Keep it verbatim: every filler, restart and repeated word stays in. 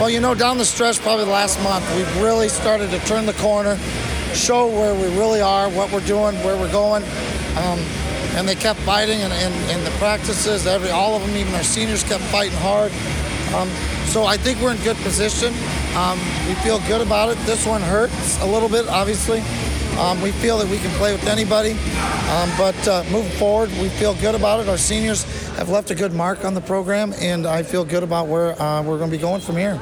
Well, you know, down the stretch, probably the last month, we've really started to turn the corner, show where we really are, what we're doing, where we're going. Um, and they kept fighting in, in, in the practices. Every, all of them, even our seniors, kept fighting hard. Um, so I think we're in good position. Um, we feel good about it. This one hurts a little bit, obviously. Um, we feel that we can play with anybody. Um, but uh, moving forward, we feel good about it. Our seniors have left a good mark on the program, and I feel good about where uh, we're going to be going from here.